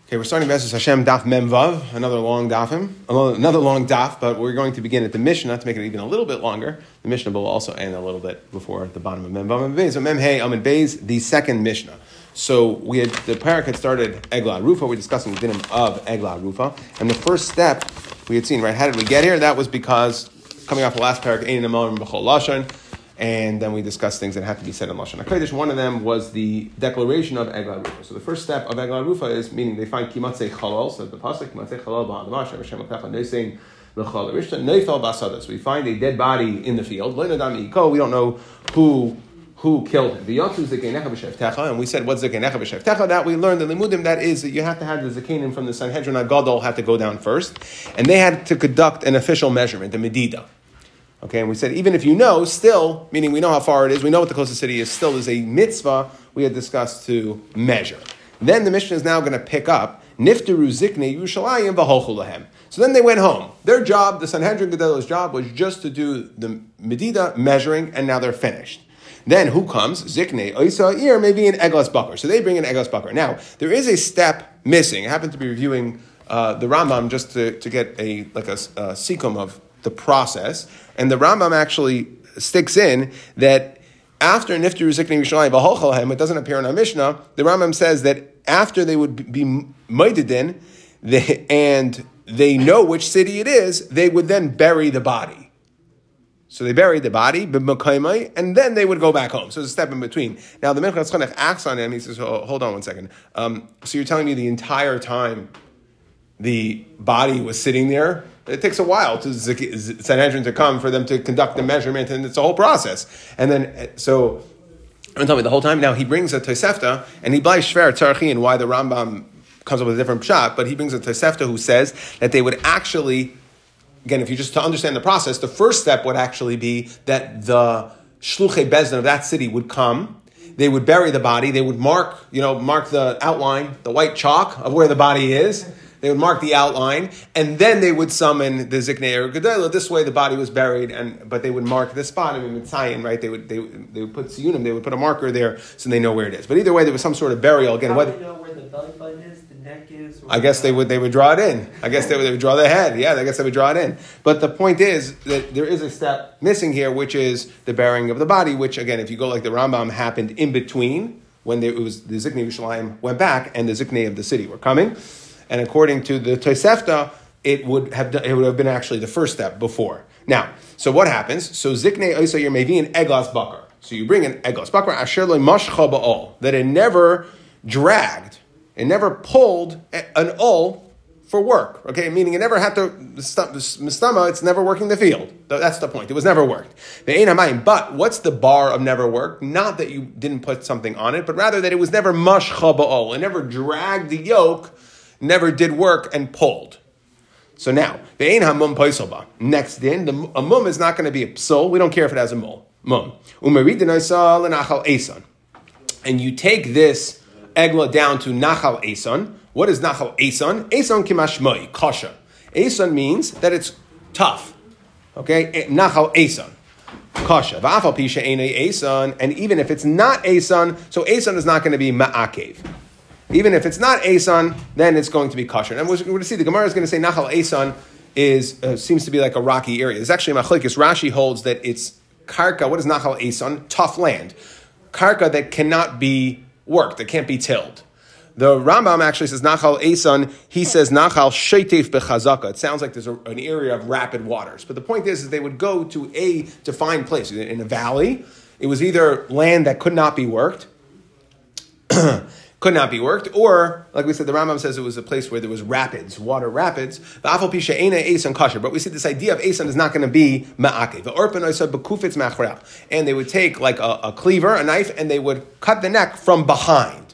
Okay, we're starting B'ezras Hashem Daf Mem Vav, another long daf, but we're going to begin at the Mishnah to make it even a little bit longer. The Mishnah will also end a little bit before the bottom of Mem Vav and Beis. So Mem Hey Amid Beis, the second Mishnah. So the parak had started Eglah Rufa. We're discussing the dinim of Eglah Rufa, and the first step we had seen, right? How did we get here? That was because coming off the last parak, Ein Amal B'chol Lashon. And then we discussed things that had to be said in Lashon HaKodesh. One of them was the declaration of Eglah Rufa. So the first step of Eglah Rufa is, meaning they find Kimatzei Chalal, so the pasuk Kimatzei Chalal ba'adavash, Hashem Akecha Nesein l'chal Rishta Neifel b'asada. So we find a dead body in the field. We don't know who killed him. And we said, what's Zekenecha b'Shevtecha? That we learned the Limudim, that is that you have to have the Zekenim from the Sanhedrin HaGadol had to go down first, and they had to conduct an official measurement, the Medida. Okay, and we said, even if you know, still, meaning we know how far it is, we know what the closest city is, still is a mitzvah we had discussed to measure. Then the Mishnah is now going to pick up, Niftaru Ziknei Yerushalayim v'holchu lahem. So then they went home. Their job, the Sanhedrin Gedolos job, was just to do the Medida measuring, and now they're finished. Then who comes? Ziknei Oisa Ir, maybe an Eglas Bakar. So they bring an Eglas Bakar. Now, there is a step missing. I happened to be reviewing the Rambam just to get a sikkum of the process, and the Rambam actually sticks in that after Niftaru Ziknei Yerushalayim v'holchu lahem, it doesn't appear in our Mishnah, the Rambam says that after they would be moededin, and they know which city it is, they would then bury the body. So they buried the body, and then they would go back home. So there's a step in between. Now the Minchas Chinuch acts on him, he says, hold on one second. So you're telling me the entire time the body was sitting there? It takes a while to Sanhedrin to come for them to conduct the measurement, and it's a whole process. And then, so, don't tell me the whole time. Now, he brings a Tosefta, and he blais Shver Tzarchi, and why the Rambam comes up with a different pshat, but he brings a Tosefta who says that they would actually, again, if you just to understand the process, the first step would actually be that the Shluchei Bezdin of that city would come, they would bury the body, they would mark the outline, the white chalk of where the body is. They would mark the outline, and then they would summon the Ziknei or Gedolah. This way, the body was buried, but they would mark the spot. I mean, with Tzayin, right? They would put Siyunim. They would put a marker there so they know where it is. But either way, there was some sort of burial. Again, how do they know where the belly button is, the neck is? I guess they would draw it in. I guess they would draw the head. Yeah, I guess they would draw it in. But the point is that there is a step missing here, which is the burying of the body. Which again, if you go like the Rambam, happened in between when it was the Ziknei Yerushalayim went back and the Ziknei of the city were coming. And according to the Tosefta, it would have been actually the first step before. Now, so what happens? So Ziknei Oisa Yer Mevi an Eglas Bakar. So you bring an Eglas Bakar, Asher Lo Mashcha Ba'ol, that it never dragged, it never pulled an ol for work. Okay, meaning it never had to mistama. It's never working the field. That's the point. It was never worked. But what's the bar of never worked? Not that you didn't put something on it, but rather that it was never mashcha ba'ol. It never dragged the yoke. Never did work and pulled. So now, ve'ein hamum poiselba. Next in, a mum is not going to be a psul. We don't care if it has a mum. Umerid denaisa lenachal eson. And you take this egla down to nachal eson. What is nachal eson? Eson kimashmoi, kasha. Eson means that it's tough. Okay? Nachal eson. Kasha. Va'afal pisha ene eson. And even if it's not eson, so eson is not going to be ma'akev. Even if it's not Eson, then it's going to be kosher. And we're going to see, the Gemara is going to say Nachal Eson seems to be like a rocky area. There's actually Machlekes. Rashi holds that it's karka. What is Nachal Eson? Tough land. Karka that cannot be worked, that can't be tilled. The Rambam actually says Nachal Eson, he says Nachal Sheitef Bechazaka. It sounds like there's an area of rapid waters. But the point is they would go to a defined place. In a valley, it was either land that could not be worked, or, like we said, the Rambam says it was a place where there was rapids, water rapids. But we see this idea of Eson is not going to be ma'akev. And they would take like a cleaver, a knife, and they would cut the neck from behind.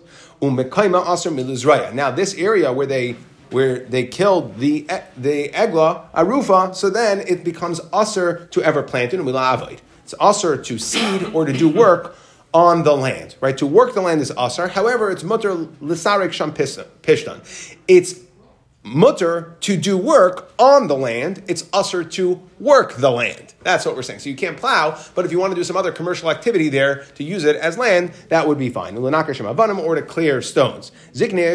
Now this area where they killed the Eglah Arufa, so then it becomes usher to ever plant it. It's usher to seed or to do work on the land, right? To work the land is asar. However, it's mutter l'sarek sham pishtan. It's mutter to do work on the land, it's usher to work the land. That's what we're saying. So you can't plow, but if you want to do some other commercial activity there to use it as land, that would be fine. Or to clear stones. So the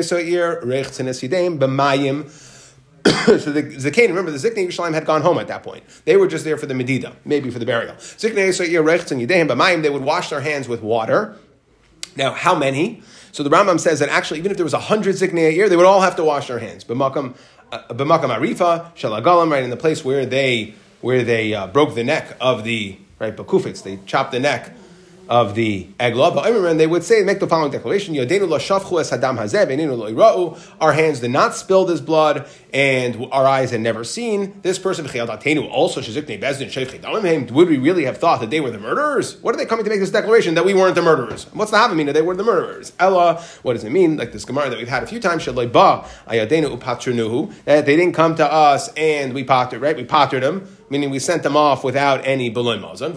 Zikain, remember, the Ziknei Yerushalayim had gone home at that point. They were just there for the Medida, maybe for the burial. They would wash their hands with water. Now, how many? So the Rambam says that actually, even if there was 100 Ziknei a year, they would all have to wash their hands. B'makam Arifa, Shalagalam, right in the place where they broke the neck of the, right, Bakufitz, they chopped the neck of the Eglah, and they would say, make the following declaration, our hands did not spill this blood, and our eyes had never seen this person. Also, would we really have thought that they were the murderers? What are they coming to make this declaration that we weren't the murderers? What's the havamina that they were the murderers? Ella, what does it mean? Like this Gemara that we've had a few times, that they didn't come to us and we pottered, right? We pottered them, meaning we sent them off without any beloy mazon.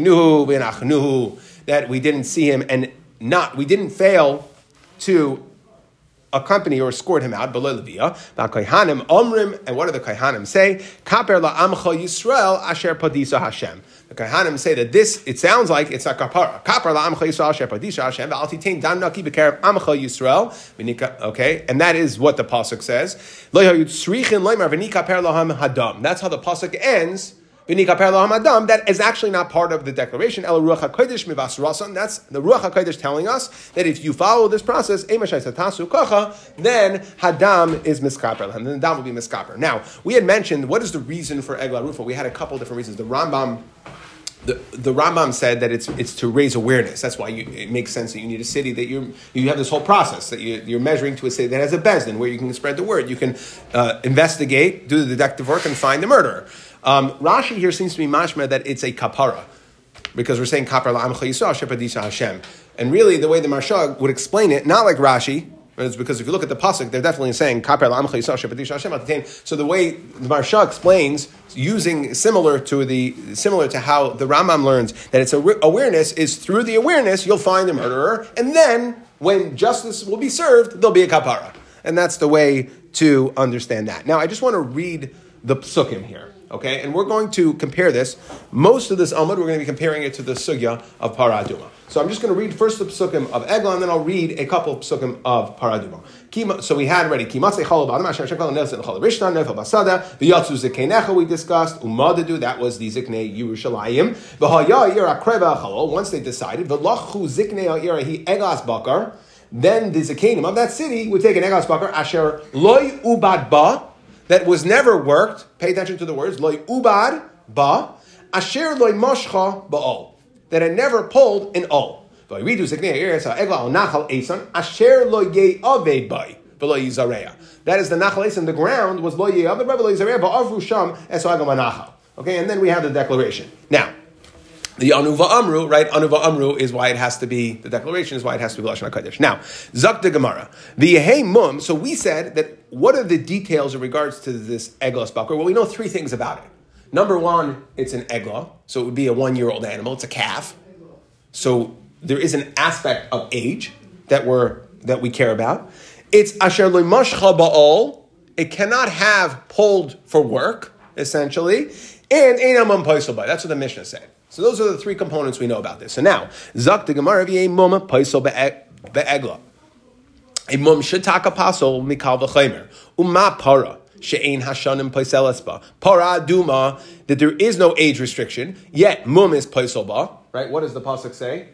That we didn't see him and we didn't fail to accompany or escort him out. And what do the Kaihanim say? Kaper la'amcha Yisrael asher padisa Hashem. The Kaihanim say that this, it sounds like it's a kapara. Kaper la'amcha Yisrael asher padisa Hashem. V'al titain dam naki b'kerev amcha Yisrael. Okay, and that is what the pasuk says. Lo yitzrichin loymar v'nikaper laham hadam. That's how the pasuk ends. That is actually not part of the declaration. That's the Ruach HaKodesh telling us that if you follow this process, then Hadam is miskaper, and then Hadam will be miskaper. Now, we had mentioned, what is the reason for Eglah Rufa? We had a couple different reasons. The Rambam said that it's to raise awareness. That's why it makes sense that you need a city that you have this whole process that you're measuring to a city that has a bezdin where you can spread the word. You can investigate, do the detective work, and find the murderer. Rashi here seems to be mashma that it's a kapara, because we're saying kapara la'amcha Yisrael shepadisa Hashem. And really, the way the Marshag would explain it, not like Rashi, but it's because if you look at the pasuk, they're definitely saying kapara la'amcha Yisrael shepadisa Hashem. So the way the Marshag explains, using similar to how the Rambam learns that it's awareness is through the awareness you'll find the murderer, and then when justice will be served, there'll be a kapara, and that's the way to understand that. Now, I just want to read the psukim here. Okay, and we're going to compare this. Most of this Amud, we're going to be comparing it to the sugya of Para Aduma. So I'm just going to read first the psukim of Eglah, and then I'll read a couple of psukim of Para Aduma. So we had already Kimatzei Chalav Adam Asher Shekel Nelson Chalav Rishtan Nefel Basada V'Yatzu Zikneinecha we discussed Umadadu, that was the Ziknei Yerushalayim V'Haya Yira Kreva Chalol. Once they decided V'Lachu Ziknei Yira Hi Eglas Bakar, then the Zikanim of that city would take an Eglas Bakar Asher Loy Ubad Ba, that was never worked. Pay attention to the words. Loy ubad ba, asher loy moshcha ba'ol. That had never pulled in all. That is the nachal esan. The ground was loy ye'aved v'lo yizarei ba'avru sham esagam anachal. Okay, and then we have the declaration. Now, the Anuva Amru, right? Anuva Amru is why it has to be, the declaration is why it has to be Lashon HaKodesh. Now, Zak de Gemara. The Yehei Mum, so we said that what are the details in regards to this Eglah Bakar? Well, we know three things about it. Number one, it's an Eglah, so it would be a 1-year-old animal. It's a calf. So there is an aspect of age that we care about. It's Asher Lo Mashcha Ba'ol. It cannot have pulled for work, essentially. And Einam Paisel Ba. That's what the Mishnah said. So those are the three components we know about this. So now, Zak de Gemara v'yei mum paisel be'egla. A mum shetaka pasol mikal v'chaymer. Uma para she'ein hashanim paisel esba. Para duma, that there is no age restriction, yet mum is paisel ba. Right? What does the pasuk say?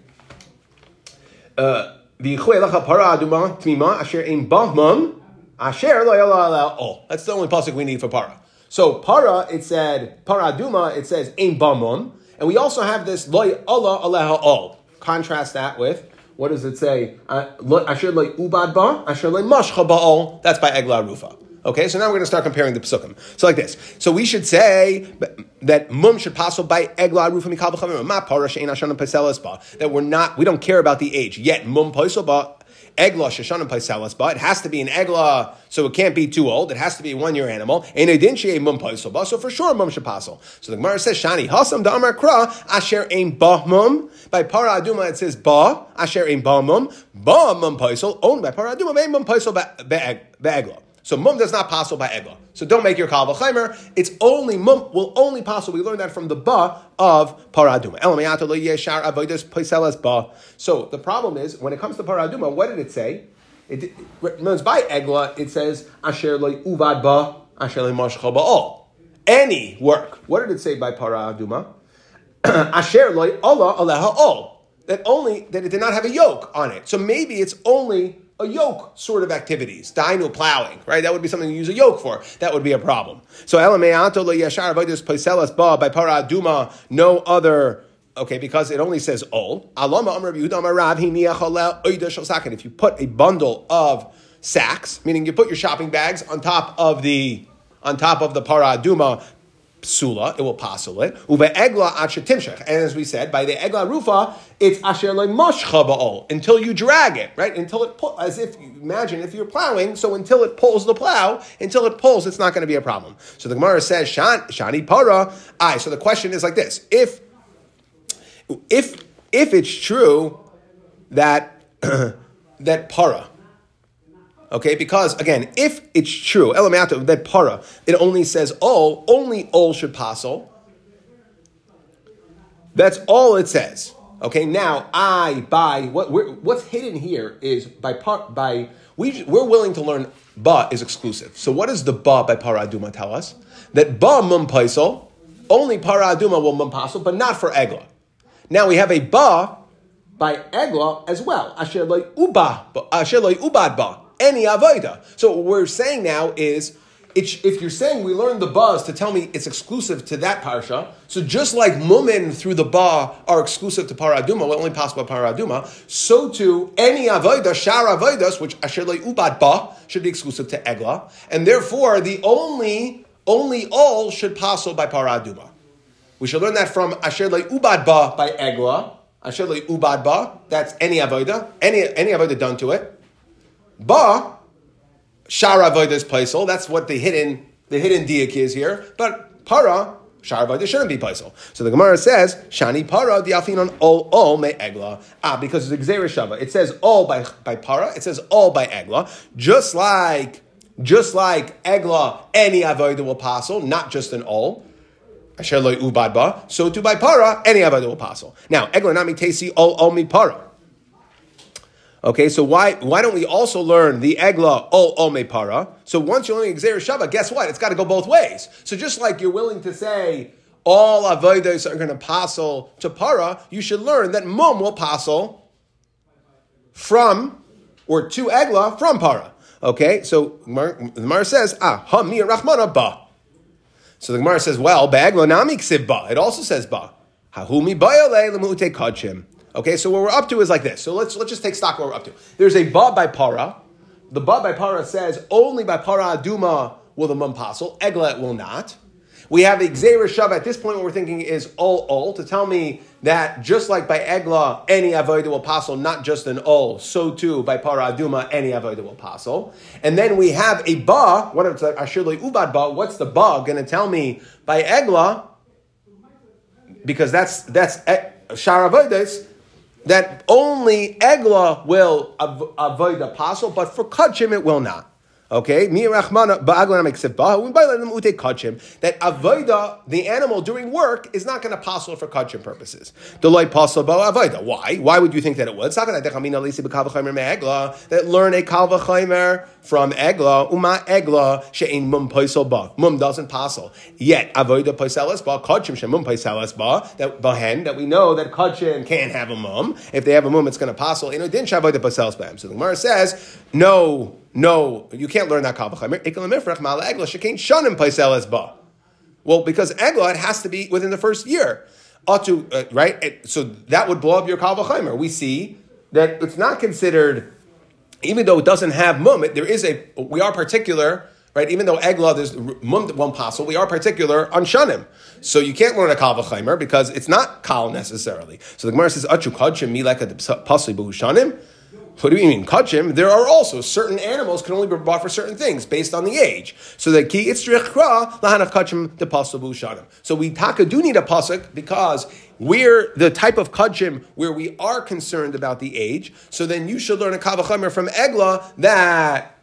V'yichue lecha para duma tmima asher ein ba mum asher lo yala ala ol. That's the only pasuk we need for para. So para, it said, para duma, it says ein ba mum. And we also have this loy Allah aleha all. Contrast that with, what does it say? Asher loy ubad ba, asher loy mashcha ba'ol. That's by Eglah Rufa. Okay, so now we're going to start comparing the psukim. So like this. So we should say that mum should passel by Eglah Rufa mikal b'chavim ma para she'ein hashanim paiselas ba. That we don't care about the age. Yet mum paisel ba. Eglah sheshanim paiselas ba. It has to be an eglah, so it can't be too old. It has to be a 1-year animal. And it didn't she mum paisel ba. So for sure mum should passel. So the Gemara says shani hasam da amar kra asher ein ba mum. By para aduma it says ba asher ein ba mum paisel owned by para aduma mum paisel be'eglah. So mum does not passel by egla. So don't make your kal v'chaimer. It's only mum will only passel. We learned that from the ba of paraduma. So the problem is when it comes to paraduma, what did it say? It remember by egla. It says asher loy uvad ba asher loy mashcha ba'ol. Any work. What did it say by paraduma? Asher loy Allah aleha ol. That it did not have a yoke on it. So maybe it's only a yoke sort of activities. Dino plowing, right? That would be something you use a yoke for. That would be a problem. So elameato lo yashar avodas paiselas ba by paraduma, no other. Okay, because it only says ol. Alama amar Yehuda amar Rav hiniachalel oida shel sakin. If you put a bundle of sacks, meaning you put your shopping bags on top of the paraduma psula, it will passel it. Uve egla asher timshach, and as we said, by the egla rufa, it's asher le mashcha ba'ol, until you drag it, right? Until it pulls, as if you imagine if you're plowing, so until it pulls the plow, it's not going to be a problem. So the Gemara says shani para. So the question is like this: if it's true that that para. Okay, because again, if it's true, elamato that para, it only says only ol should passel. That's all it says. Okay, now what's hidden here is we're willing to learn ba is exclusive. So what does the ba by paraduma tell us? That ba mum paisel, only paraduma will mum passel, but not for egla. Now we have a ba by egla as well. Asher loy ubad ba. Any avoda. So what we're saying now is, if you're saying we learned the bas to tell me it's exclusive to that parsha, so just like mumin through the ba are exclusive to paraduma, will only pass by paraduma, so too any avoda, shar avodas, which asher le ubad ba, should be exclusive to egla, and therefore the only all should pass by paraduma. We should learn that from asher le ubad ba by egla, asher le ubad ba, that's any avoda, any avoda done to it. Ba, shar avodas paisel. That's what the hidden diak is here. But para, shar avodas shouldn't be paisel. So the Gemara says shani para diafinon all me egla. Because it's gzeira shava. It says all by para. It says all by egla. Just like egla, any avodah will passel, not just an all. Asher loy ubad ba. So too by para, any avodah will passel. Now egla nami tesi all mi para. Okay, so why don't we also learn the egla ol me para? So once you learn Gzeira Shava, guess what? It's got to go both ways. So just like you're willing to say all avodas are going to passel to para, you should learn that mum will passel from or to egla from para. Okay, so the Gemara says ha mi rachmana ba. So the Gemara says, well, be'egla nami ksiv ba. It also says ba. Hahu mi bayale lemute kachim. Okay, so what we're up to is like this. So let's just take stock what we're up to. There's a ba by para. The ba by para says only by para aduma will the mum passel. Egla it will not. We have a gzeira shava. At this point, what we're thinking is all to tell me that just like by egla any avodah will passel, not just an all. So too by para aduma any avodah will passel. And then we have a ba. What if it's like asher le ubad ba? What's the ba going to tell me by egla? Because that's shar avodas. That only egla will avoid the apostle, but for kachim it will not. Okay, that avoida, the animal doing work, is not going to passel for kachim purposes. Why? Why would you think that it would? That learn a kal v'chaimer from egla, uma egla she'in mum paisel ba. Mum doesn't passel. Yet avoida paiselas ba, kachim she'mum paiselas ba, that bahen, that we know that kachim can't have a mum. If they have a mum, it's going to passel. So the Gemara says, no, you can't learn that kal v'chaimer. Well, because egla, it has to be within the first year. Right? So that would blow up your kal v'chaimer. We see that it's not considered, even though it doesn't have mum, we are particular, right? Even though egla, there's mum that won't passel, we are particular on shanim. So you can't learn a kal v'chaimer because it's not kal necessarily. So the Gemara says, Achu kachim mileka pasli b'hu shanim. What do you mean, kachim? There are also certain animals can only be bought for certain things based on the age. So the ki itzrichra lahanach kachim de pasabu shanim. So we do need a pasuk because we're the type of kachim where we are concerned about the age. So then you should learn a kal v'chamer from egla that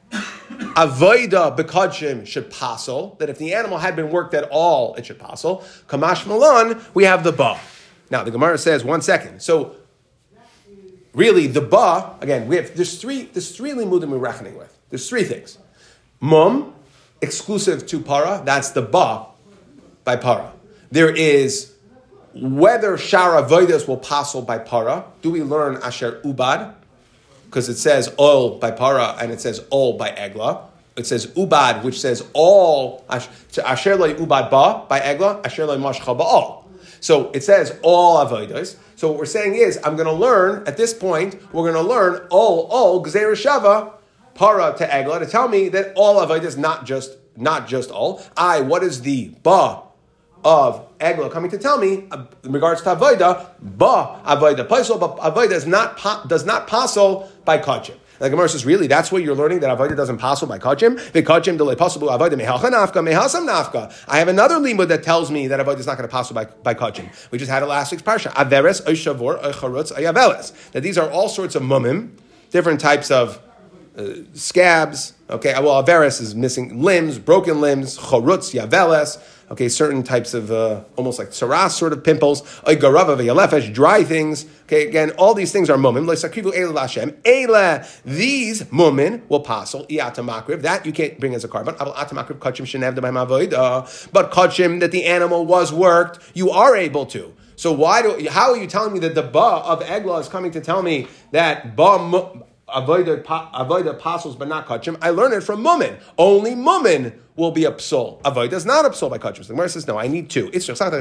avoida bekadshim should passel, that if the animal had been worked at all, it should passel. Kamash malan, we have the ba. Now the Gemara says, 1 second. So really, the ba, again, there's three limudim we're reckoning with. There's 3 things. Mum, exclusive to para, that's the ba by para. There is whether shara avodas will passel by para. Do we learn asher ubad? Because it says ol by para and it says ol by egla. It says ubad, which says all asher loy ubad ba by egla, asher loy mashcha ba'ol. So it says all avodas. So what we're saying is, I'm going to learn at this point. We're going to learn all gzeira shava para to egla to tell me that all avodas, not just all. What is the ba of egla coming to tell me in regards to avoda? Ba avoda paisol, but avoda does not passel by kachim. The Gemara says, really, that's what you're learning, that avoda doesn't passel by kachim? V'kachim delay passel avoda mehalcha nafka mehasam nafka. I have another limud that tells me that avoda is not going to passel by kachim. We just had it last week's parsha. Averes, oishavor, oicharutz, ayaveles. That these are all sorts of mumim, different types of scabs. Okay, well, averes is missing limbs, broken limbs, charutz, yaveles. Okay, certain types of almost like saras sort of pimples, garava v'yalefesh, dry things. Okay, again, all these things are mumim. These mumin will passel iyata makriv. That you can't bring as a carbon. But kachim that the animal was worked, you are able to. So how are you telling me that the ba of egla is coming to tell me that ba avoida passels but not kachim? I learned it from mumin. Only mumin will be a psol. Avoida is not a psol by kachim. The Gemara says, no, I need 2.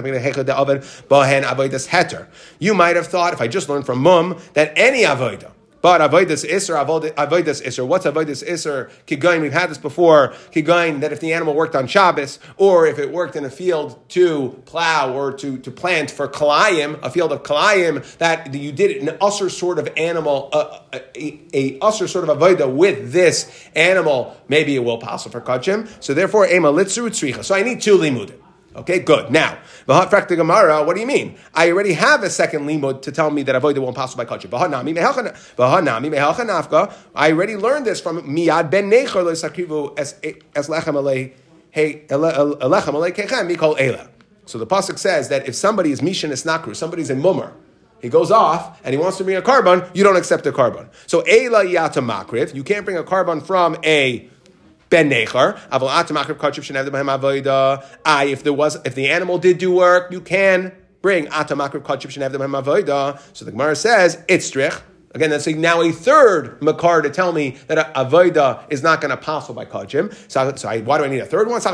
You might have thought, if I just learned from mum, that any avoida. But avodas iser, avodas iser. What's avodas iser? Kigain, we've had this before. Kigain, that if the animal worked on Shabbos, or if it worked in a field to plow or to plant for kalayim, a field of kalayim, that you did it an usher sort of animal, a usher sort of avoda with this animal, maybe it will pass for kachim. So therefore, ema litzru tzricha. So I need 2 limudim. Okay, good. Now, v'ha'frak the Gemara, what do you mean? I already have a second limud to tell me that avodah won't pass by kachim. V'ha'nami mehalcha nafka. I already learned this from Miyad ben Nechor le'sakrivu es lechem alei kechem mikol eila. So the pasuk says that if somebody is mishin esnakru, somebody's in mummer, he goes off and he wants to bring a carbon, you don't accept a carbon. So eila yata makriv, you can't bring a carbon from a ben nechar. If the animal did do work, you can bring atamakriv kachim shenavdim ha'avoda. So the Gemara says it's strich. Again, that's now a third makar to tell me that avoda is not going to passel by kachim. So why do I need a third one?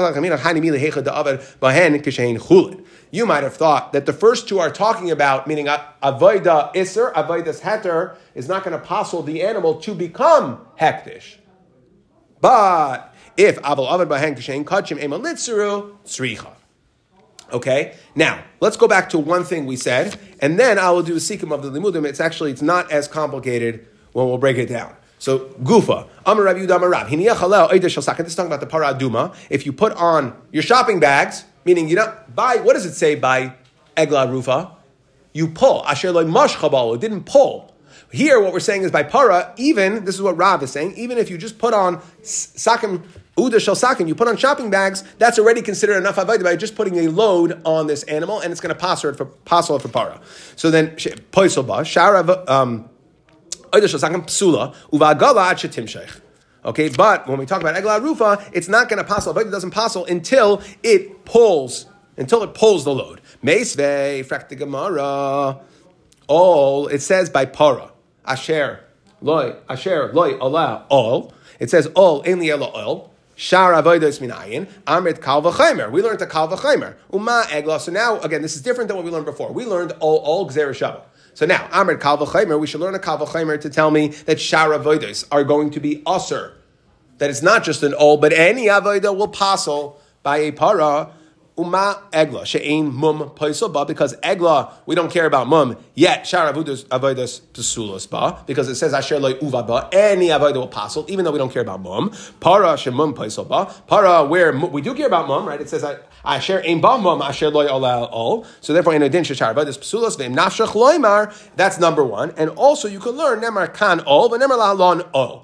You might have thought that the first 2 are talking about, meaning avoda iser, avodas heter, is not going to passel the animal to become hektish. But if aval avad b'hen k'shein kachim ema litzuru tzricha. Okay. Now let's go back to one thing we said, and then I will do a sikkim of the limudim. It's not as complicated when we'll break it down. So gufa amar Rav Yehuda amar Rav hiniyach halal oidah shel saken. This is talking about the paraduma. If you put on your shopping bags, meaning you don't buy. What does it say by egla rufa? You pull asher loy mashcha ba'ol. It didn't pull. Here, what we're saying is by para, even, this is what Rav is saying, even if you just put on sakim, uda shel sakim, you put on shopping bags, that's already considered enough avodah by just putting a load on this animal, and it's going to passel it for para. So then, poisel ba, shara uda shel sakim psula, uva'agala ad shetimshech. Okay, but when we talk about egla rufa, it's not going to passel, avodah doesn't passel until it pulls the load. Meisvei, frak the Gemara. All, it says by para. Asher loy ola all. It says all in the ela all. Shar avodos minayin amrit kal v'chaymer. We learned the kal v'chaymer uma egla. So now again, this is different than what we learned before. We learned all gzera shava. So now amrit kal v'chaymer. We should learn a kal v'chaymer to tell me that shar avodos are going to be usher. That it's not just an all, but any avodah will passel by a para. Uma egla she'ein mum paisel ba, because egla we don't care about mum yet. Shar avodas psulos ba, because it says asher loy uva ba, any avodah will passel even though we don't care about mum. Para she'mum paisel ba, para where we do care about mum, right? It says asher ein ba mum asher loy ola all. So therefore in adin shar avodas psulos ve'im nafshach loymar. That's number 1, and also you can learn nemar kan all, but nemar lahalon all.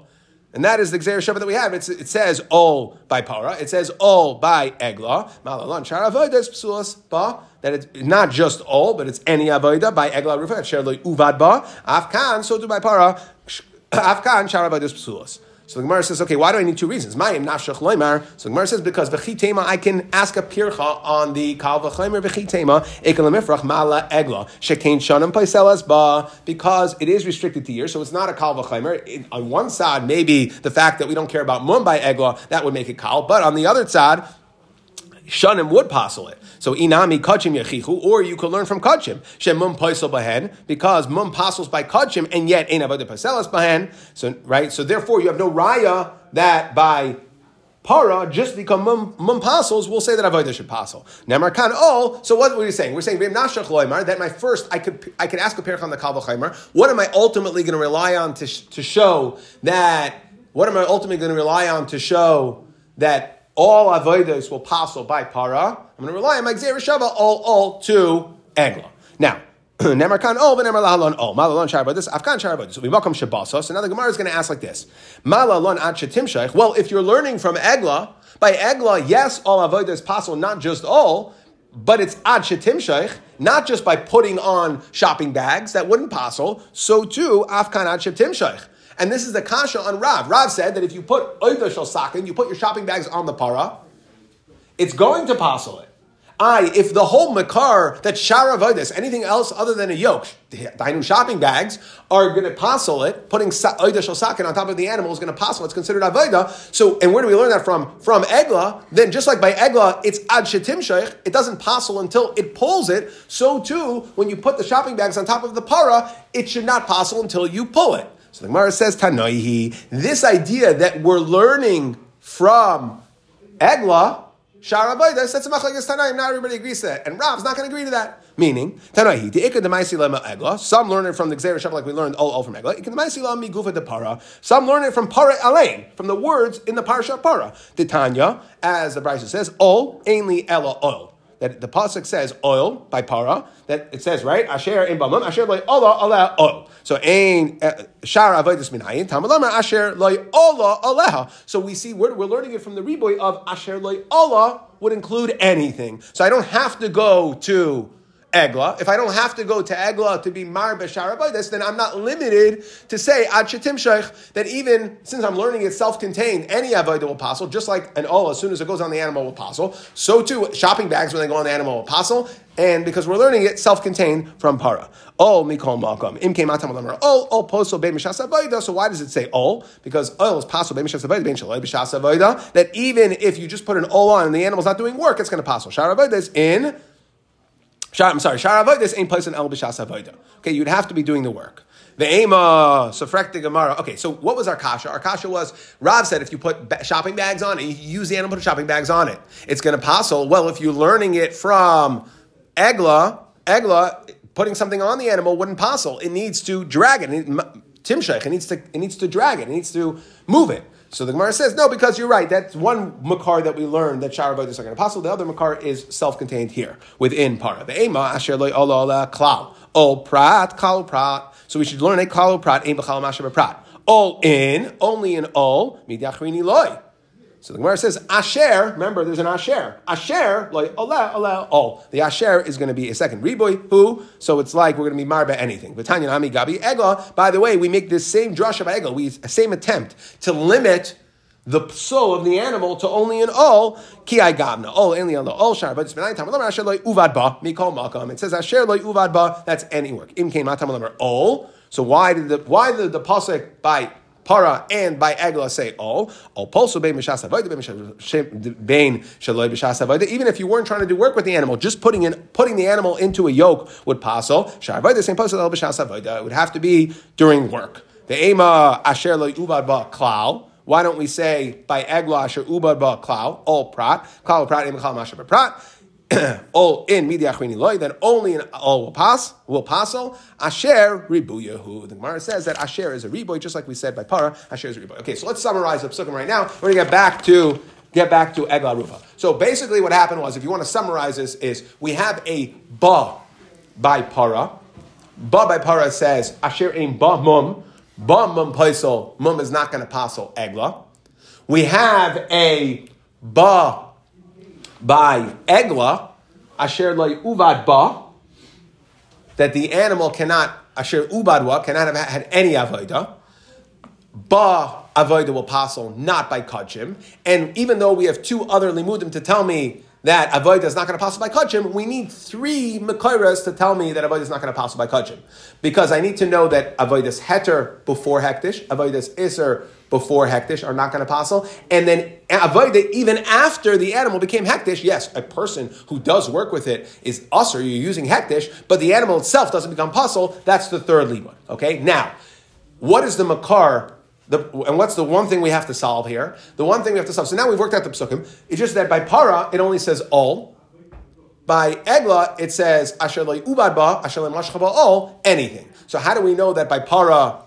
And that is the Gzeir Shava that we have. It says Ol by Para. It says Ol by Egla. Malalon Shar Avodas Psulas Ba. That it's not just Ol, but it's any Avoda by Egla Rufa. Asher Lo Uvad Ba. Afkan, so do by Para. Afkan Shar Avodas Psulas. So the Gemara says, okay, why do I need two reasons? Mayim nafshach loymar. So the Gemara says, because v'chitema, I can ask a pircha on the kal v'chaymer v'chitema ekel lemifrach mala egla shekein shanim paiselas ba, because it is restricted to years, so it's not a kal v'chaymer. On one side, maybe the fact that we don't care about mum by egla, that would make it kal, but on the other side, shanim would passel it. So inami kachim yachichu, or you could learn from kachim shem mum paisel bahen, because mum passels by kachim and yet ein avodah paselas bahen. So right, so therefore you have no raya that by para just because mum passels will say that avodah should passel. Nemar kan ol. So what were you saying? We're saying v'im nashach loymar, that my first I could ask a perich on the kal v'chaymer. What am I ultimately going to rely on to show that? What am I ultimately going to rely on to show that all avodas will passel by para? I'm going to rely on my Gzeir Shava all to Egla. Now, Nemar kan ol v'nemar lahalon ol. Malalon shar avodas, afkan shar avodas. So we welcome Shabbosos. So now the Gemara is going to ask like this: Malalon ad shetimshach. Well, if you're learning from Egla, by Egla, yes, all avodas passel, not just all, but it's ad shetimshach, not just by putting on shopping bags that wouldn't passel. So too, afkan ad shetimshach. And this is the kasha on Rav. Rav said that if you put oida shel sakin, you put your shopping bags on the para, it's going to passel it. If the whole makar, that shara avodas, anything else other than a yoke, dainu shopping bags, are going to passel it, putting oida shel sakin on top of the animal is going to passel, it's considered avoda. So, and where do we learn that from? From Egla. Then just like by Egla, it's ad shetim sheich, it doesn't passel until it pulls it. So too, when you put the shopping bags on top of the para, it should not passel until you pull it. So the Gemara says, Tanoihi, this idea that we're learning from Egla, Shara Baidas, that's a machlekes Tanaim, not everybody agrees to that. And Rav's not going to agree to that. Meaning, Tanoihi, the Ikad Demaisi Lema Egla, some learn it from the Gzeir Shava like we learned all from Egla, Ikad Demaisi Lema Migufa de Para, some learn it from Para Alain, from the words in the Parsha Para. The Tanya, as the Brisa says, Ol, Ainli Ella Oil. That the pasuk says oil by para. That it says right. Asher in bamam. Asher loy ola ala oil. So ein shar avodas minayin. Tamalama asher loy ola aleha. So we see we're learning it from the riboy of asher loy ola would include anything. So I don't have to go to Egla. If I don't have to go to Egla to be mar b'shar avodas, then I'm not limited to say ad shetim sheich, that even since I'm learning it self-contained, any avodah will passel, just like an ol, as soon as it goes on the animal will passel. So too, shopping bags when they go on the animal will passel, and because we're learning it self-contained from para. Ol mikol malkam im came out ol posel bein b'shas avodah. So why does it say ol? Because ol is passel bein b'shas avodah bein shaloi b'shas avodah. That even if you just put an ol on and the animal's not doing work, it's going to passel. Shar avodah is in. Shar avodas ain't place in el b'shas avodah. Okay, you'd have to be doing the work. The ema sofrek the gemara. Okay, so what was our kasha? Our kasha was Rav said if you put shopping bags on it, you use the animal, put shopping bags on it, it's going to passel. Well, if you're learning it from Egla, putting something on the animal wouldn't passel. It needs to drag it. Timshech. It needs to drag it. It needs to move it. So the Gemara says, no, because you're right. That's one makar that we learned that Shara Avodas are going to passel. The other makar is self-contained here, within para. The ema asher loy ola ola klal. Ol prat, kal prat. So we should learn a kal prat, ein b'chal masher b'prat. Ol in, only in ol, midachrini loy. So the Gemara says, asher, remember there's an asher. Asher, loy ola ola ol. The asher is going to be a second riboy, who? So it's like we're going to be marba anything. V'tanya nami gabi egla. By the way, we make this same drasha by egla, same attempt to limit the pso of the animal to only an ol. Ki I gavna. Ol, only on the ol shar. But it's been time. Asher loy uvad ba, mikol makam. It says asher loy uvad ba, that's any work. Im kein matam ol. So why did the pasuk by para and by Egla say ol polso bein b'shas avodah bein shaloi b'shas avodah. Even if you weren't trying to do work with the animal, just putting the animal into a yoke would passel. Shar avodah same polso el b'shas avodah. It would have to be during work. The ema asher lo uvad ba klal. Why don't we say by Egla asher ubad ba klal ol prat klal prat im chal masher prat. Ol in midiachrini loy, then only in ol will passel. Asher ribuyahu. The Gemara says that asher is a riboy, just like we said by para. Asher is a riboy. Okay, so let's summarize the psukim right now. We're going to get back to Egla Rufa. So basically, what happened was, if you want to summarize this, is we have a ba by para. Ba by para says asher ein ba mum. ba mum paisel, mum is not going to passel egla. We have a ba by egla, asher loy uvad ba, that the animal cannot, asher ubadwa, cannot have had any avodah. Ba avodah will passel, not by kachim. And even though we have two other limudim to tell me that avodah is not going to passel by kachim, we need three mekayras to tell me that avodah is not going to passel by kachim. Because I need to know that avodas heter before hektish, avodas iser before hektish are not going to passel. And then avodah, even after the animal became hektish, yes, a person who does work with it is usher, you're using hektish, but the animal itself doesn't become passel. That's the third limud. Okay, now, what is the makar? And what's the one thing we have to solve here? The one thing we have to solve. So now we've worked out the psukim. It's just that by para, it only says all. By egla, it says asher lo ubad ba, asher lo mashcha ba all, anything. So how do we know that by para?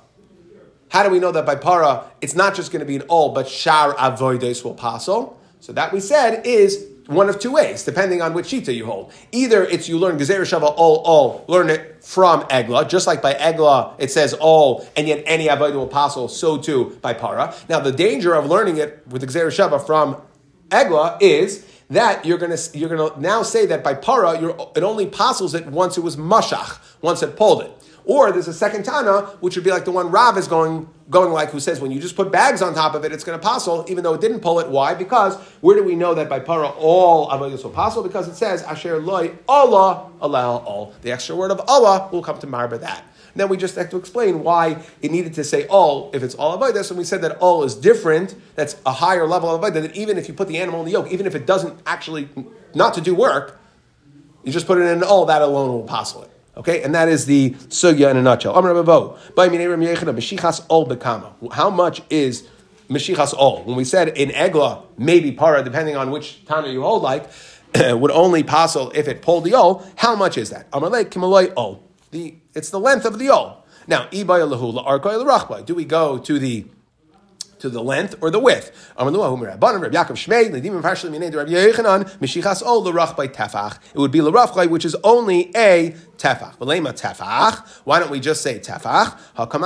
It's not just going to be an all, but shar avodos will passel. So that we said is one of two ways, depending on which shita you hold. Either it's you learn Gezer Shava all, learn it from Egla, just like by Egla it says all, and yet any avodah will passel, so too by Para. Now the danger of learning it with the Gezer Shava from Egla is that you're gonna now say that by Para it only passels it once it was Mashach, once it pulled it. Or there's a second Tana, which would be like the one Rav is going like, who says when you just put bags on top of it, it's going to passel, even though it didn't pull it. Why? Because where do we know that by para all avodas will passel? Because it says asher loy Allah allow all. The extra word of Allah will come to marba that. And then we just have to explain why it needed to say all if it's all avodas, and we said that all is different. That's a higher level of avodah. That even if you put the animal in the yoke, even if it doesn't actually not to do work, you just put it in all, that alone will passel it. Okay, and that is the sugya in a nutshell. How much is Meshichas all? When we said in Egla, maybe para, depending on which Tana you hold, like, would only passel if it pulled the ol, how much is that? It's the length of the ol. Now, do we go to the length or the width? It would be l'rafchai, which is only a tefach. Why don't we just say tefach?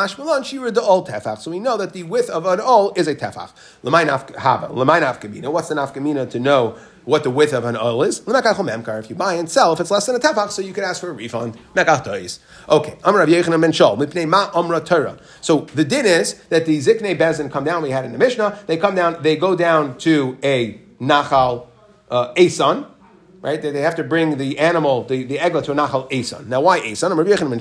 So we know that the width of an ol is a tefach. What's the nafkamina to know what the width of an oil is? If you buy and sell, if it's less than a tefach, so you can ask for a refund. Okay. So the din is that the ziknei bezin come down. We had in the Mishnah. They go down to a nachal esan, right? They have to bring the animal, the egla, to a nachal esan. Now, why esan?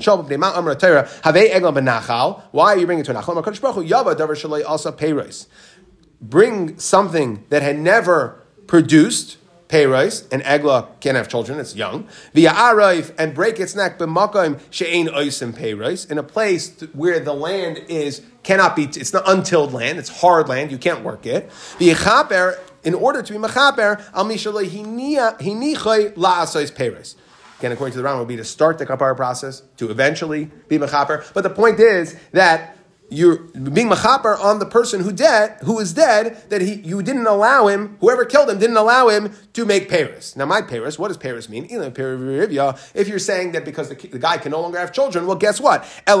Why are you bringing it to a nachal? Bring something that had never produced peiros, and egla can't have children; it's young. Via arayv, and break its neck b'makom she'ein oisim peiros, in a place where the land cannot be. It's not untilled land; it's hard land. You can't work it. V'yechaper, in order to be mechaper, al mishalei hinichoi la'asais peiros. Again, according to the Rambam, would be to start the kapara process to eventually be mechaper. But the point is that you're being mechaper on the person who is dead, that you didn't allow him, whoever killed him didn't allow him to make peiros. Now, my peiros, what does peiros mean? If you're saying that because the guy can no longer have children, well, guess what? So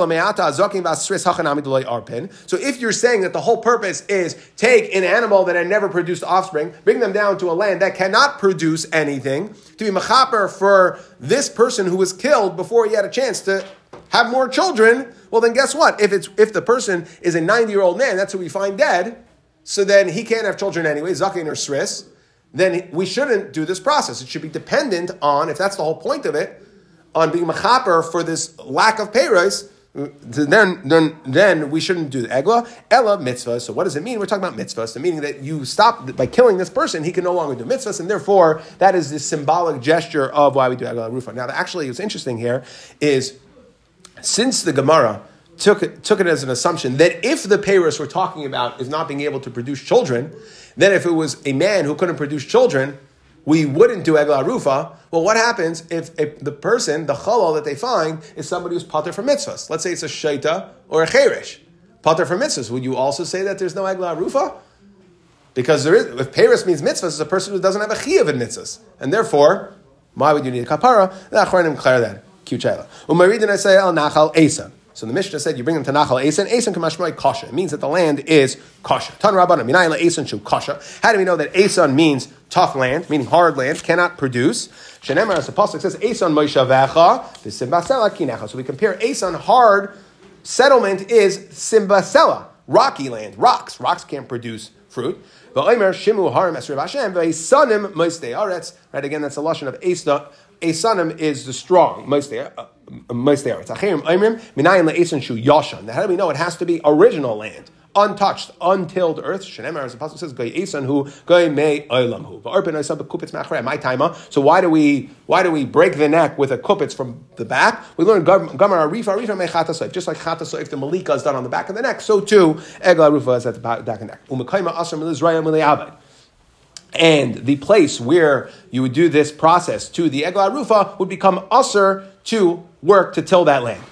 if you're saying that the whole purpose is take an animal that had never produced offspring, bring them down to a land that cannot produce anything, to be mechaper for this person who was killed before he had a chance to have more children, well then guess what? If the person is a 90-year-old man, that's who we find dead, so then he can't have children anyway, zaken or sris, then we shouldn't do this process. It should be dependent on, if that's the whole point of it, on being mechaper for this lack of peiros, then we shouldn't do the egla. Ella mitzvah. So what does it mean? We're talking about mitzvahs. So meaning that you stop by killing this person, he can no longer do mitzvahs, and therefore that is the symbolic gesture of why we do egla rufa. Now, actually, what's interesting here is, since the Gemara took it as an assumption that if the peiros we're talking about is not being able to produce children, then if it was a man who couldn't produce children, we wouldn't do egla rufa. Well, what happens if the person, the chalal that they find, is somebody who's pater for mitzvahs? Let's say it's a shaita or a cherish. Pater for mitzvahs. Would you also say that there's no egla rufa? Because if peiros means mitzvahs, it's a person who doesn't have a chiyuv in mitzvahs. And therefore, why would you need a kapara? The achronim declare that. So So the Mishnah said you bring them to Nachal Eisen. Eisen Kamashmai Kasha. It means that the land is Kasha. Tan Rabbanan Minayla Eisen Shu Kasha. How do we know that Eisen means tough land, meaning hard land, cannot produce? Shenemar, as the pasuk says, Eisen Moishavecha v'Simbasela Kinecha. So we compare Eisen, hard settlement is Simbasela, rocky land, rocks. Rocks can't produce fruit. V'Omer Shimu Harim Esrev Hashem v'Eisanim Moistei Aretz. Right, again, that's a lashon of Eisa. Eisanim is the strong. Moistei Aretz. Achirim Oimrim Minayin LeEisan Shu Yashan. How do we know it has to be original land? Untouched, untilled earth. Shenemar, as the pasuk says, Goy Eisan Hu, Goy Mei Olam Hu. V'Arpin Oisab Kupitz Machrei. My timer. So why do we break the neck with a kupitz from the back? We learn Gamar Arifa Mei Chatasoif. Just like Chatasoif, the Malika is done on the back of the neck. So too, Egla Arufa is at the back of the neck. Umekayma Asar Milizraya Milei Abed. And the place where you would do this process to the Egla Arufa would become usher to work to till that land.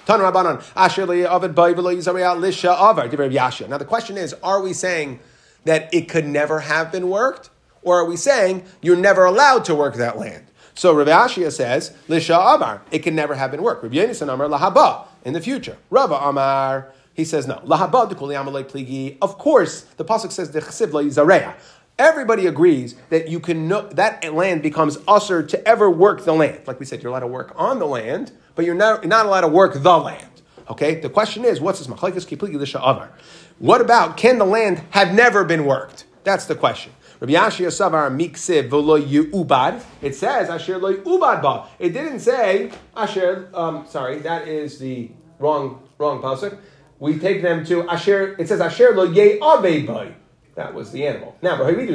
Now the question is, are we saying that it could never have been worked? Or are we saying you're never allowed to work that land? So Rav Ashia says, Lisha Avar, it can never have been worked. Rav Yonasan Amar Lahaba, in the future. Rava Amar, he says no. Lahaba Dekuli Amalei Pligi. Of course, the pasuk says the Chesiv Lo Yizareya. Everybody agrees that you can know that land becomes usher to ever work the land. Like we said, you're allowed to work on the land, but you're not allowed to work the land. Okay? The question is, what's this machlekes kipligi l'sha avar? What about, can the land have never been worked? That's the question. Rabbi Yashia Savar miksiv v'lo yu'ubad. It says asher lo yu'ubad ba. It didn't say asher. That is the wrong pasuk. We take them to asher. It says asher lo ye'aved ba. That was the animal. Now, it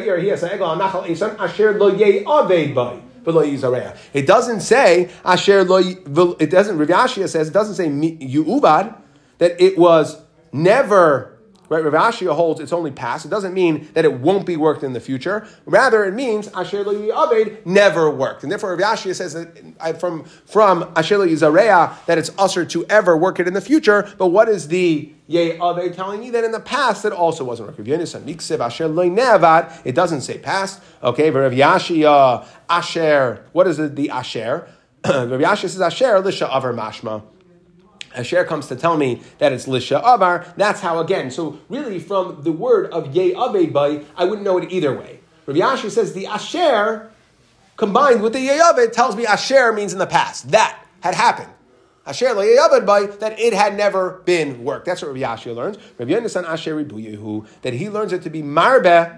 doesn't say asher lo. It doesn't. Rav Yashia says it doesn't say yu'ubad that it was never. Right, Rav Ashia holds it's only past. It doesn't mean that it won't be worked in the future. Rather, it means Asher Lo Yi'aved never worked. And therefore, Rav Ashia says that from Asher Lo Yizareya that it's usher to ever work it in the future. But what is the Ye'aved telling me? That in the past it also wasn't worked. Rav Yonasan Miksiv Asher Lo Ne'avad. It doesn't say past. Okay, but Rav Yashia Asher. What is it? The Asher. Rav Yashia says Asher Lisha Avar Mashma. Asher comes to tell me that it's Lisha Avar. That's how, again, so really from the word of Ye'aved Bai, I wouldn't know it either way. Rav Yashia says the Asher combined with the Ye'aved tells me Asher means in the past. That had happened. Asher lo Ye'aved Bai, that it had never been worked. That's what Rav Yashia learns. Rav Yonasan Asher Ribuyehu, that he learns it to be marbe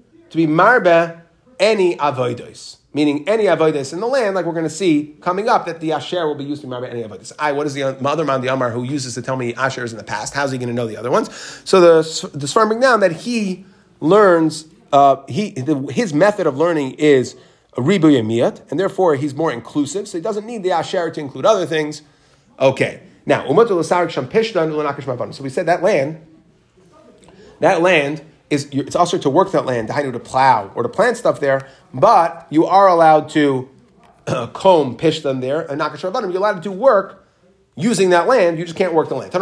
any avodos. Meaning any avodas in the land, like we're going to see coming up, that the asher will be used to marry any avodas. What is the other man, the Amar, who uses to tell me asher is in the past? How's he going to know the other ones? So the Sfarim bring down that he learns, his method of learning is ribu yemiyat, and therefore he's more inclusive, so he doesn't need the asher to include other things. Okay. Now, so we said that land, it's also to work that land, to plow or to plant stuff there, but you are allowed to comb pishtan there, and nakash rabbanim. You're allowed to do work using that land. You just can't work the land.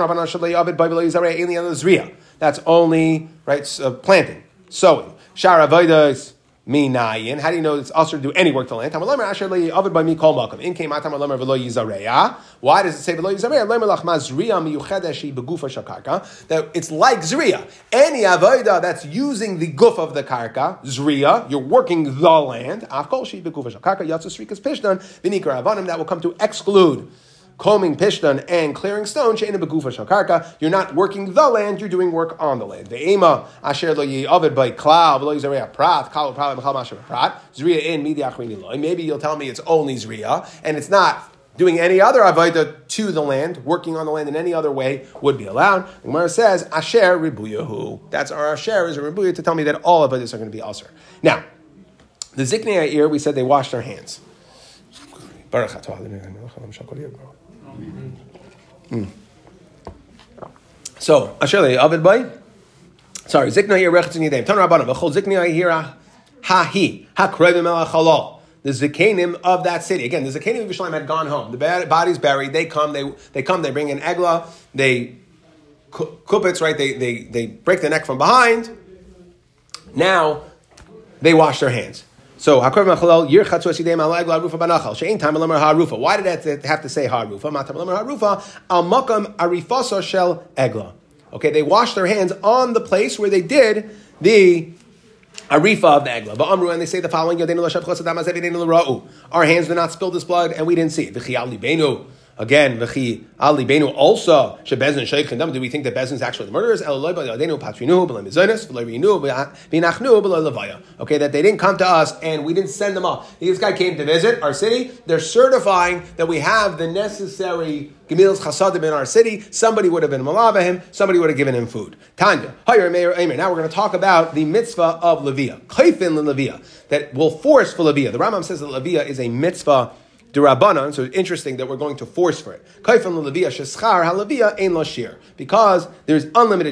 That's only planting, sowing. Shara avodas minayin. How do you know it's also to do any work to land? Why does it say v'lo yizareya? That it's like zriya. Any avodah that's using the guf of the karka, zriya, you're working the land. That will come to exclude combing pishtan and clearing stone, you're not working the land, you're doing work on the land. Maybe you'll tell me it's only zriya, and it's not doing any other avodah to the land, working on the land in any other way would be allowed. The Gemara says, Asher ribuyahu. That's our Asher is a ribuya to tell me that all avodas are going to be asher. Now, the Ziknei Ha'ir, we said they washed their hands. So, Asher Avid Bay. Sorry, Zikna here rechetz in Yedayim. Tan Rabbanim v'chol Zikna here hahi hakrevim el hachalal. The Zikanim of that city. Again, the Zikanim of Yerushalayim had gone home. The body's buried. They come. They bring an egla. They kupitz, right? They break the neck from behind. Now they wash their hands. So Hakor Machalal Yir Chatzu Esidei Malag Harufa Banachal Shein Tam Elamer Harufa. Why did it have to say Harufa? Matam Elamer Harufa Al Makam Arifasa Shel Egla. Okay, they washed their hands on the place where they did the Arifa of the Egla. But Amru, and they say the following: our hands did not spill this blood, and we didn't see it. Again, V'chi Ali Benu also Shebezin Sheikh and do we think that Bezin is actually the murderers? Okay, that they didn't come to us and we didn't send them off. This guy came to visit our city. They're certifying that we have the necessary Gemilas Chasadim in our city. Somebody would have been malava him. Somebody would have given him food. Tanya, Hayir Meir Eimer. Now we're going to talk about the mitzvah of Levia, Kaifin Levia, that will force for Levia. The Rambam says that Levia is a mitzvah D'Rabbanan, so it's interesting that we're going to force for it. Kaifan l'Levia sheschar haLevia ein lo shir, because there's unlimited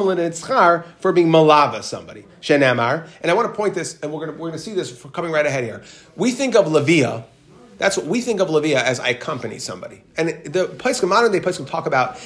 schar for being malava somebody. Shenamar, and I want to point this, and we're going to see this coming right ahead here. We think of Levia. That's what we think of Levia as I accompany somebody. And the Pesachim, modern day Pesachim talk about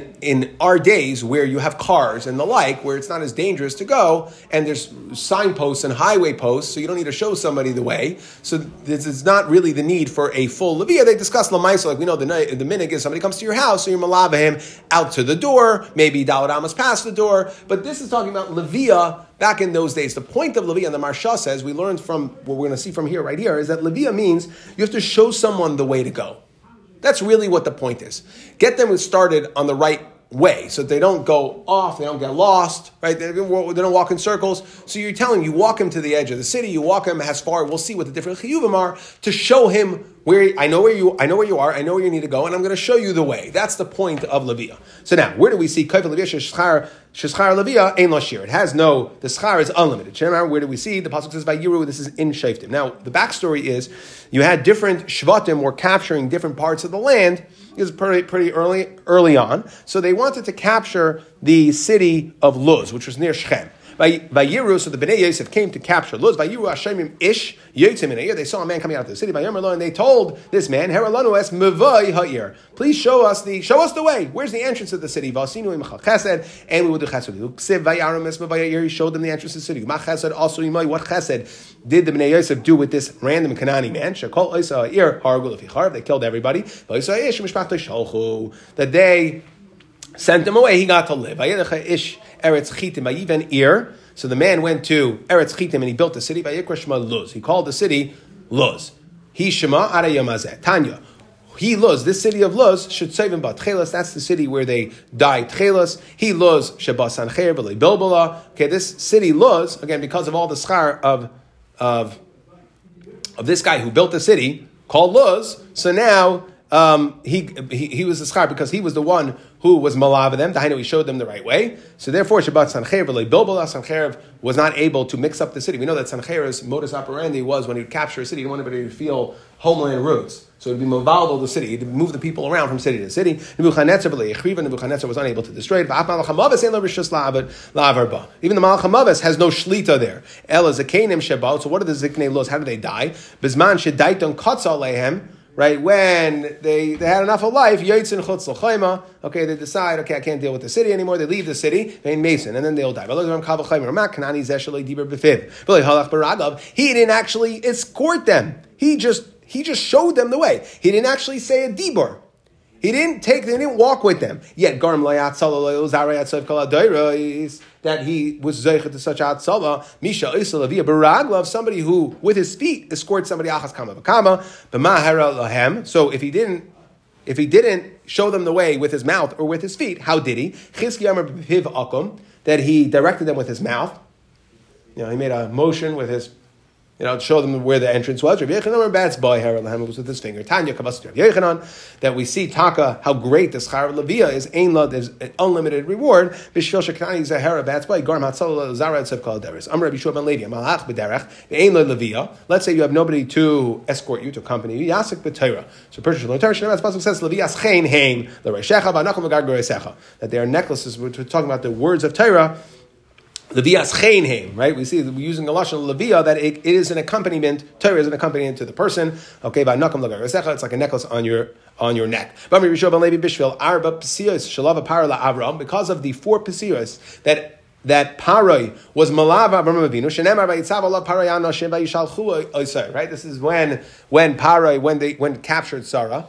in our days where you have cars and the like, where it's not as dangerous to go, and there's signposts and highway posts, so you don't need to show somebody the way. So this is not really the need for a full Levia. They discuss Lamaisa, like we know the minhag is somebody comes to your house, so you're malava him out to the door, maybe Dalad Amos past the door, but this is talking about Levia back in those days. The point of Levia, and the Marsha says, we learned from what we're going to see from here, right here, is that Levia means you have to show someone the way to go. That's really what the point is. Get them started on the right way, so they don't go off, they don't get lost, right? They don't walk in circles. So you're telling you walk him to the edge of the city, you walk him as far. We'll see what the different chiyuvim are to show him where I know where you are, I know where you need to go, and I'm going to show you the way. That's the point of Levia. So now, where do we see Kaifel Levia Sheshchar Levia Ein Lo Shir? It has no, the schar is unlimited. Where do we see? The pasuk says by Yiru. This is in Shaftim. Now, the backstory is you had different shvatim were capturing different parts of the land. It was pretty early on. So they wanted to capture the city of Luz, which was near Shechem. Vayiru, so the Bnei Yosef came to capture Luz. Vayiru Hashemim Ish Yotzim in. They saw a man coming out of the city. And they told this man, Heralanu es Mevai Ha'ir. Please show us the way. Where's the entrance of the city? Vasinu Imachal Chesed, and we will do Chesed. Ksiv Vayarum es Mevai Ha'ir. He showed them the entrance of the city. Mach Chesed also Imai. What Chesed did the Bnei Yosef do with this random Kanani man? Shekol Isa Ha'ir Hargul Afichar. They killed everybody. Vaisa Ish Mishpachto Shalchu. That they sent him away. He got to live. Vayedecha Ish Eretz Chitim Vayiven Ir. So the man went to Eretz Chitim and he built the city. Vayikra Shema Luz. He called the city Luz. He Shema Ara Yamazeh. Tanya. He Luz. This city of Luz should save him. But Tchelas. That's the city where they died. Tchelas. He Luz Sheba Sancher B'Lei Bilbala. Okay, this city Luz, again, because of all the schar of this guy who built the city called Luz. So now he was the schar because he was the one who was malava them. Dahainu, he showed them the right way. So therefore, Shabbat Sancheir B'Lei Bilbala, Sancheir was not able to mix up the city. We know that Sancheir's modus operandi was when he would capture a city, he didn't want anybody to feel homeland roots. So it would be movaldo the city. He'd move the people around from city to city. Nebuchadnezzar was unable to destroy it. Even the Malach HaMavis has no shlita there. Ela Zakenim Shabbat. So what are the Ziknei Los? How do they die? Bizman Shedaiton Katzal Lehem. Right, when they had enough of life, Yotzin Chutz L'Chayma, okay, they decide, okay, I can't deal with the city anymore, they leave the city, and Mason, and then they'll die. He didn't actually escort them. He just showed them the way. He didn't actually say a dibur. They didn't walk with them. Yet, Garm that he was zeichet to such atzala, Misha Isalavia Baraglav, somebody who with his feet escorts somebody achas kama v'kama, b'mahara lahem. So if he didn't show them the way with his mouth or with his feet, how did he? Chizki Amar b'piv akum, that he directed them with his mouth. He made a motion with his, to show them where the entrance was. Rabbi Yechanan bats by Heralhem was with his finger. Tanya Kavas Rabbi Yechanan, that we see Taka how great the schar of Levia is. Ein la, there's an unlimited reward. Bishvil Shekani Zahara bats by Garm Hatzal Zara Tzev Kol Deris. Amr Rabbi Shua ben Levi Malach b'derech Ein la Levia. Let's say you have nobody to escort you, to accompany you. Yasik b'Torah. So Persian Torah Shneimah Pasuk says Levias Chein Heim l'Reishecha v'Anachum v'Gar Goreisecha, that they are necklaces. We're talking about the words of Torah. Levias cheinheim, right? We see we're using a lashon levia that it is an accompaniment. Torah is an accompaniment to the person. Okay, it's like a necklace on your neck. Because of the 4 pesiros that that Paroi was Malava Avraham Avinu. Shenemar vayitzav olav Paroi anoshim vayishalchu oisai. Right. This is when Paroi when captured Sarah,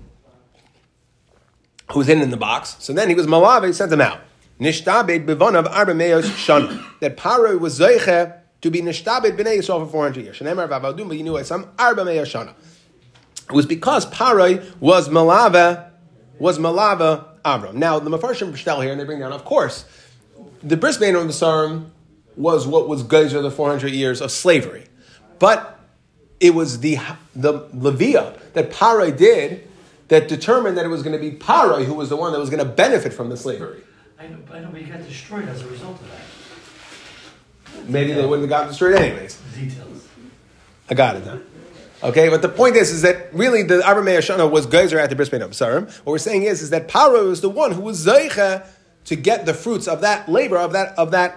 who was in the box. So then he was Malava. He sent them out. Nishtabed b'vonav arba meos shana. That Paroi was zeiche to be nishtabed b'nei Yisrael for 400 years. Shenemar v'avadum v'yinu esam arba meos shana. It was because Paroi was Malava Avram. Now the Mefarshim B'shtel here, and they bring down, of course, the Bris Bein of the Sarim was what was geyser the 400 years of slavery, but it was the Leviah that Paroi did that determined that it was going to be Paroi who was the one that was going to benefit from the slavery. I know, but he got destroyed as a result of that. Maybe they wouldn't have gotten destroyed anyways. Details. I got it now. Okay, but the point is that really the Arba Meir Shana was geyser at the Bris Bein of Sarim. What we're saying is that Paroi was the one who was zeicha to get the fruits of that labor, of that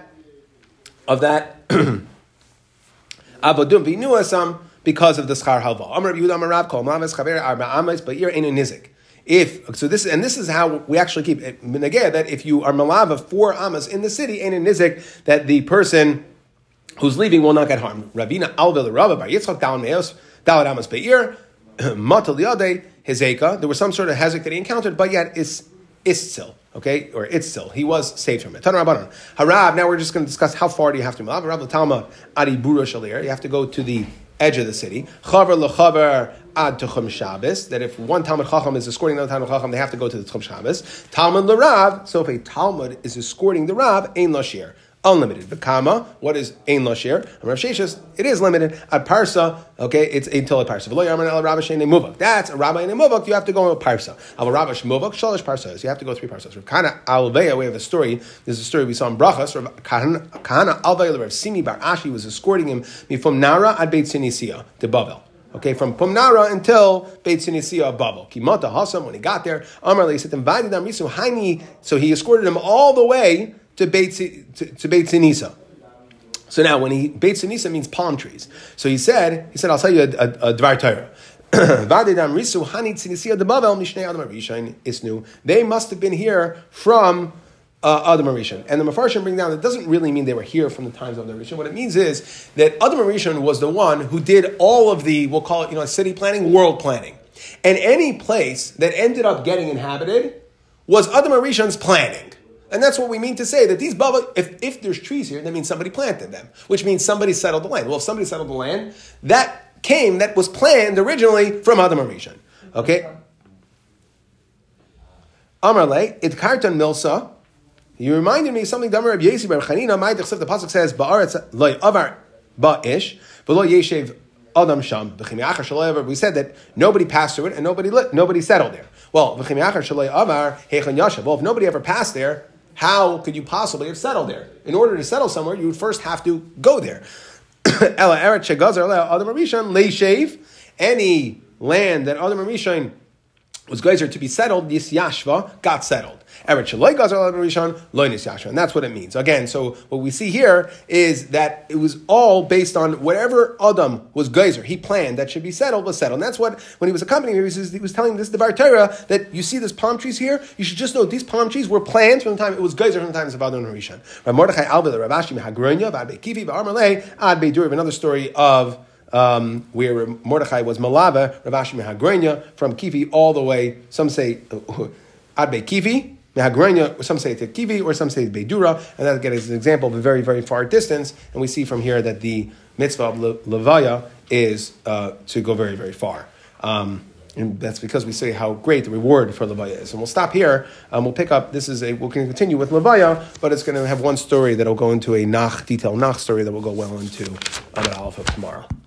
Avadum V'Nuasam, because of the Schar Halva. Amar Yehuda Amar Rav Kol Maves Chaver Arba Amos Ba'ir Einu Nizik. This is how we actually keep it minageh, that if you are malava 4 amas in the city, Einu Nizik, that the person who's leaving will not get harmed. Rabina Alvel Rabba Bar Yitzchak Down Meos Dalad Amos Be'ir Matal Yadei Hezeka. There was some sort of hezek that he encountered, but yet it's still. Okay, or it's still. He was saved from it. Tana Rabbanan. Harab, now we're just going to discuss how far do you have to move. Harab Talma Adi Bura Shalir. You have to go to the edge of the city. Chaver lechaver ad Tchum Shabbos. That if one Talmud Chacham is escorting another Talmud Chacham, they have to go to the Tchum Shabbos. Talmud l'Rav. So if a Talmud is escorting the Rav, ein lashir. Unlimited. V'kama, what is ein lashir? Rav Sheshis, it is limited. At parsa, okay, it's until a parsa. V'lo yarman el rabba she'nei muvak. That's a rabbi in a muvak. You have to go in a parsa. Al rabba sh'muvak shalish parsas. You have to go 3 parsas. Rav Kahana Alveya, we have a story. This is a story we saw in Brachas. Rav Kahana Alveya, Rav Simi Bar Ashi was escorting him from Nara ad Beit Sinisia to Bavel. Okay, from Pomnara until Beit Sinisia of Bavel. Kimata Hasam, when he got there, Amar he said, so he escorted him all the way to Beit Sinisa. So now, Beit Sinisa means palm trees. So he said, I'll tell you a Dvar Torah. They must have been here from Adam Rishon. And the Mefarshim bring down that it doesn't really mean they were here from the times of Adam Rishon. What it means is that Adam Rishon was the one who did all of the, we'll call it, city planning, world planning. And any place that ended up getting inhabited was Adam Rishon's planning. And that's what we mean to say, that these Bava, if there's trees here, that means somebody planted them, which means somebody settled the land. Well, if somebody settled the land, that was planned originally from Adam Rishon. Okay? Amarle, it kartan milsa. You reminded me of something. Damar Reb Yesi Bar Chanina. My the pasuk says, "Ba'aretz loy avar ba'ish, v'lo yeshev adam sham." We said that nobody passed through it and nobody settled there. Well, if nobody ever passed there, how could you possibly have settled there? In order to settle somewhere, you would first have to go there. Any land that Adam Rishon was geyser to be settled, Yisyashva got settled. And that's what it means. Again, so what we see here is that it was all based on whatever Adam was geyser, he planned that should be settled, was settled. And that's what, when he was accompanying me, he was telling this Devar Torah, that you see these palm trees here, you should just know these palm trees were planned from the time, it was geyser from the times of Adam and Rishon. Another story of where Mordechai was Malava, Rav Ashi Mehagrenya, from Kivi all the way, some say Ad Be Kivi, Mehagrenya, some say to Kivi, or some say Beidura, and that again is an example of a very, very far distance, and we see from here that the mitzvah of Levaya is to go very, very far. And that's because we say how great the reward for Levaya is. And we'll stop here. We'll pick up, we'll continue with Levaya, but it's going to have one story that will go into a detailed Nach story that will go well into Amud Aleph of tomorrow.